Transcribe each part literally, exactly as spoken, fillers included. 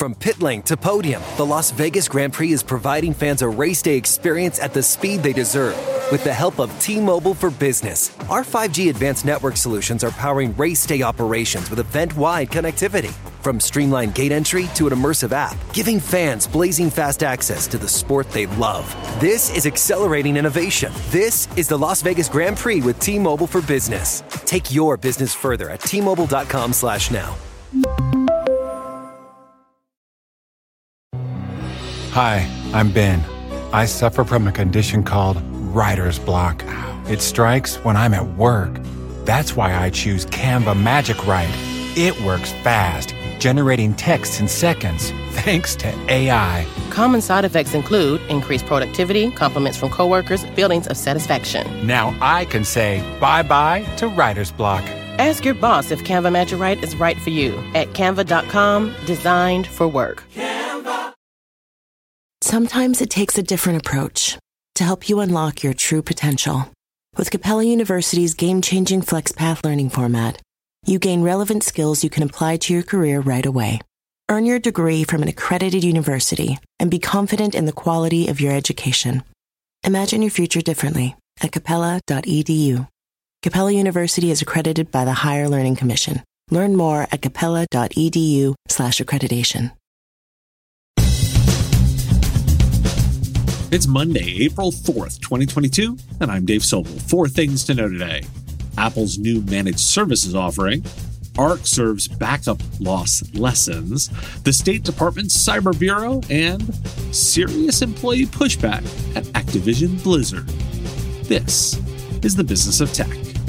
From pit lane to podium, the Las Vegas Grand Prix is providing fans a race day experience at the speed they deserve. With the help of T-Mobile for Business, our five G advanced network solutions are powering race day operations with event-wide connectivity. From streamlined gate entry to an immersive app, giving fans blazing fast access to the sport they love. This is accelerating innovation. This is the Las Vegas Grand Prix with T-Mobile for Business. Take your business further at T Mobile dot com slash now. Hi, I'm Ben. I suffer from a condition called writer's block. It strikes when I'm at work. That's why I choose Canva Magic Write. It works fast, generating text in seconds, thanks to A I. Common side effects include increased productivity, compliments from coworkers, feelings of satisfaction. Now I can say bye-bye to writer's block. Ask your boss if Canva Magic Write is right for you at canva dot com, designed for work. Canva. Sometimes it takes a different approach to help you unlock your true potential. With Capella University's game-changing FlexPath learning format, you gain relevant skills you can apply to your career right away. Earn your degree from an accredited university and be confident in the quality of your education. Imagine your future differently at capella dot e d u. Capella University is accredited by the Higher Learning Commission. Learn more at capella dot e d u slash accreditation. It's Monday, April fourth, twenty twenty-two, and I'm Dave Sobel. Four things to know today. Apple's new managed services offering, Arc serves backup loss lessons, the State Department's Cyber Bureau, and serious employee pushback at Activision Blizzard. This is the Business of Tech.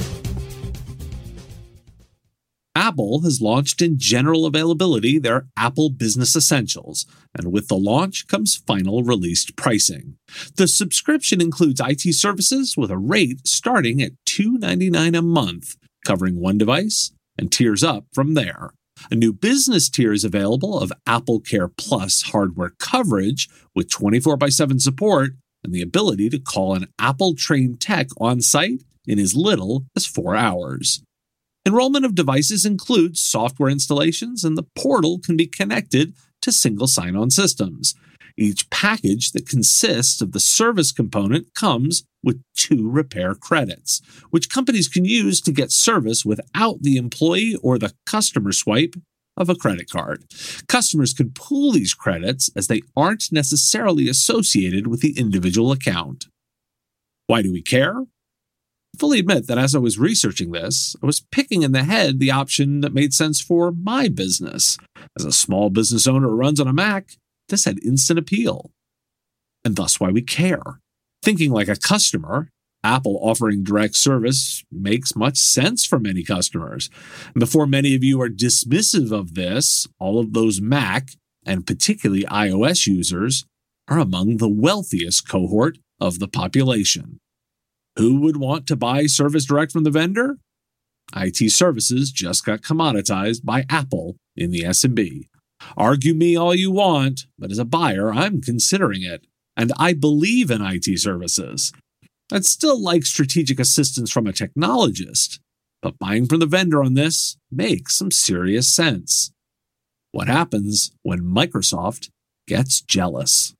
Apple has launched in general availability their Apple Business Essentials, and with the launch comes final released pricing. The subscription includes I T services with a rate starting at two dollars and ninety-nine cents a month, covering one device, and tiers up from there. A new business tier is available of Apple Care Plus hardware coverage with twenty-four by seven support and the ability to call an Apple-trained tech on site in as little as four hours. Enrollment of devices includes software installations, and the portal can be connected to single sign-on systems. Each package that consists of the service component comes with two repair credits, which companies can use to get service without the employee or the customer swipe of a credit card. Customers can pool these credits as they aren't necessarily associated with the individual account. Why do we care? I fully admit that as I was researching this, I was picking in the head the option that made sense for my business. As a small business owner who runs on a Mac, this had instant appeal. And thus why we care. Thinking like a customer, Apple offering direct service makes much sense for many customers. And before many of you are dismissive of this, all of those Mac, and particularly iOS users, are among the wealthiest cohort of the population. Who would want to buy service direct from the vendor? I T services just got commoditized by Apple in the S M B. Argue me all you want, but as a buyer, I'm considering it. And I believe in I T services. I'd still like strategic assistance from a technologist, but buying from the vendor on this makes some serious sense. What happens when Microsoft gets jealous?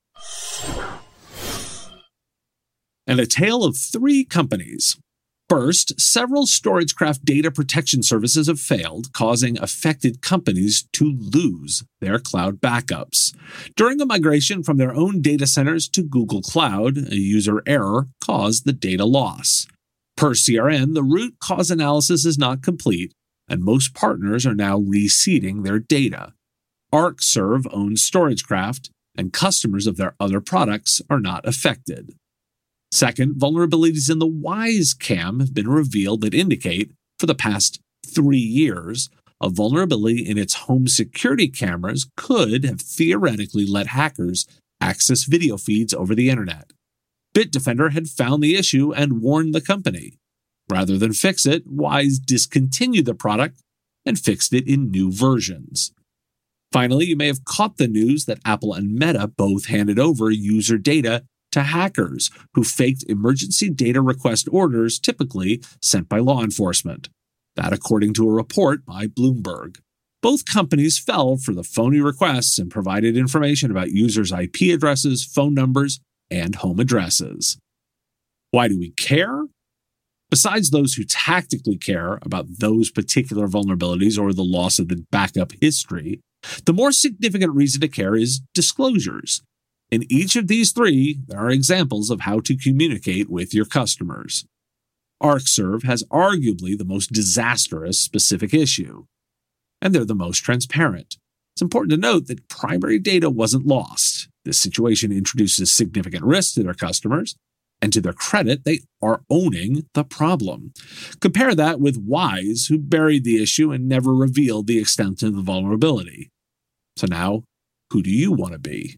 And a tale of three companies. First, several StorageCraft data protection services have failed, causing affected companies to lose their cloud backups. During a migration from their own data centers to Google Cloud, a user error caused the data loss. Per C R N, the root cause analysis is not complete, and most partners are now reseeding their data. ArcServe owns StorageCraft, and customers of their other products are not affected. Second, vulnerabilities in the WiseCam have been revealed that indicate, for the past three years, a vulnerability in its home security cameras could have theoretically let hackers access video feeds over the internet. Bitdefender had found the issue and warned the company. Rather than fix it, Wise discontinued the product and fixed it in new versions. Finally, you may have caught the news that Apple and Meta both handed over user data to hackers who faked emergency data request orders typically sent by law enforcement. That according to a report by Bloomberg. Both companies fell for the phony requests and provided information about users' I P addresses, phone numbers, and home addresses. Why do we care? Besides those who tactically care about those particular vulnerabilities or the loss of the backup history, the more significant reason to care is disclosures. In each of these three, there are examples of how to communicate with your customers. ArcServe has arguably the most disastrous specific issue, and they're the most transparent. It's important to note that primary data wasn't lost. This situation introduces significant risk to their customers, and to their credit, they are owning the problem. Compare that with Wise, who buried the issue and never revealed the extent of the vulnerability. So now, who do you want to be?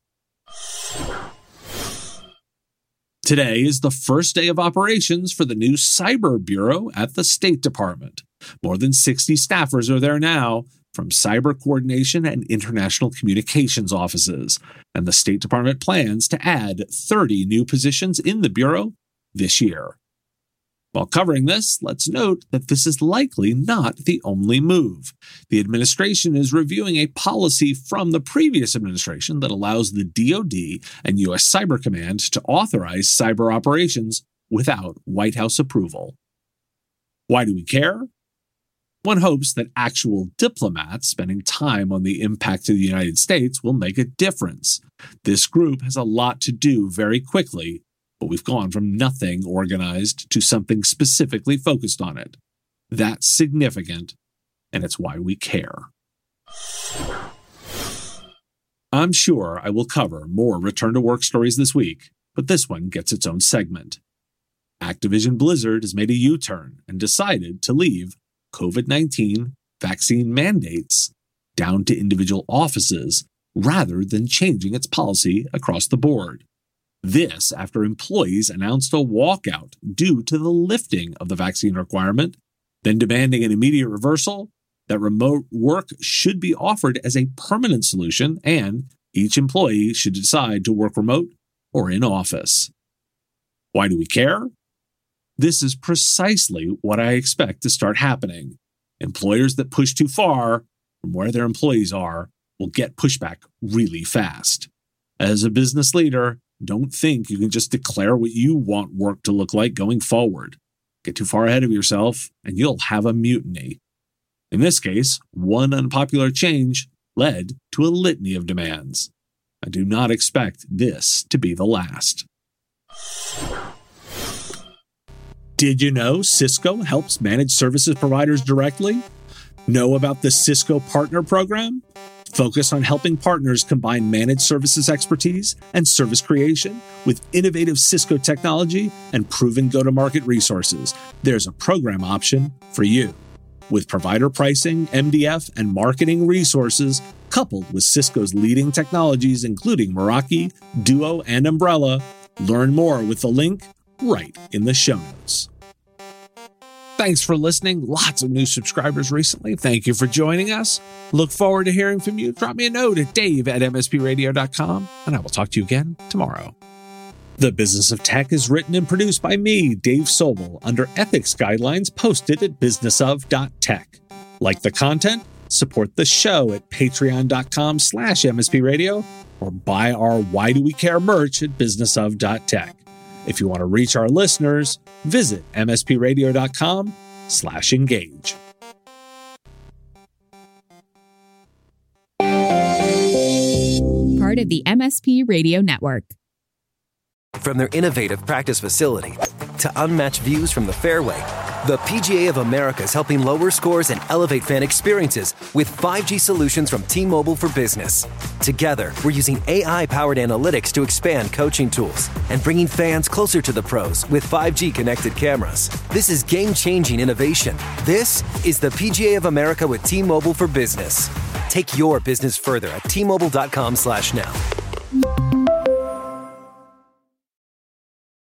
Today is the first day of operations for the new Cyber Bureau at the State Department. More than sixty staffers are there now, from cyber coordination and international communications offices, and the State Department plans to add thirty new positions in the Bureau this year. While covering this, let's note that this is likely not the only move. The administration is reviewing a policy from the previous administration that allows the D O D and U S Cyber Command to authorize cyber operations without White House approval. Why do we care? One hopes that actual diplomats spending time on the impact to the United States will make a difference. This group has a lot to do very quickly, but we've gone from nothing organized to something specifically focused on it. That's significant, and it's why we care. I'm sure I will cover more return-to-work stories this week, but this one gets its own segment. Activision Blizzard has made a U-turn and decided to leave COVID nineteen vaccine mandates down to individual offices rather than changing its policy across the board. This after employees announced a walkout due to the lifting of the vaccine requirement, then demanding an immediate reversal, that remote work should be offered as a permanent solution, and each employee should decide to work remote or in office. Why do we care? This is precisely what I expect to start happening. Employers that push too far from where their employees are will get pushback really fast. As a business leader, don't think you can just declare what you want work to look like going forward. Get too far ahead of yourself, and you'll have a mutiny. In this case, one unpopular change led to a litany of demands. I do not expect this to be the last. Did you know Cisco helps managed services providers directly? Know about the Cisco Partner Program? Focused on helping partners combine managed services expertise and service creation with innovative Cisco technology and proven go-to-market resources. There's a program option for you. With provider pricing, M D F, and marketing resources, coupled with Cisco's leading technologies including Meraki, Duo, and Umbrella, learn more with the link right in the show notes. Thanks for listening. Lots of new subscribers recently. Thank you for joining us. Look forward to hearing from you. Drop me a note at dave at m s p radio dot com, and I will talk to you again tomorrow. The Business of Tech is written and produced by me, Dave Sobel, under ethics guidelines posted at business of dot tech. Like the content? Support the show at patreon dot com slash m s p radio or buy our Why Do We Care merch at business of dot tech. If you want to reach our listeners, visit m s p radio dot com slash engage. Part of the M S P Radio Network. From their innovative practice facility to unmatched views from the fairway, the P G A of America is helping lower scores and elevate fan experiences with five G solutions from T-Mobile for Business. Together, we're using A I-powered analytics to expand coaching tools and bringing fans closer to the pros with five G connected cameras. This is game-changing innovation. This is the P G A of America with T-Mobile for Business. Take your business further at T Mobile dot com slash now.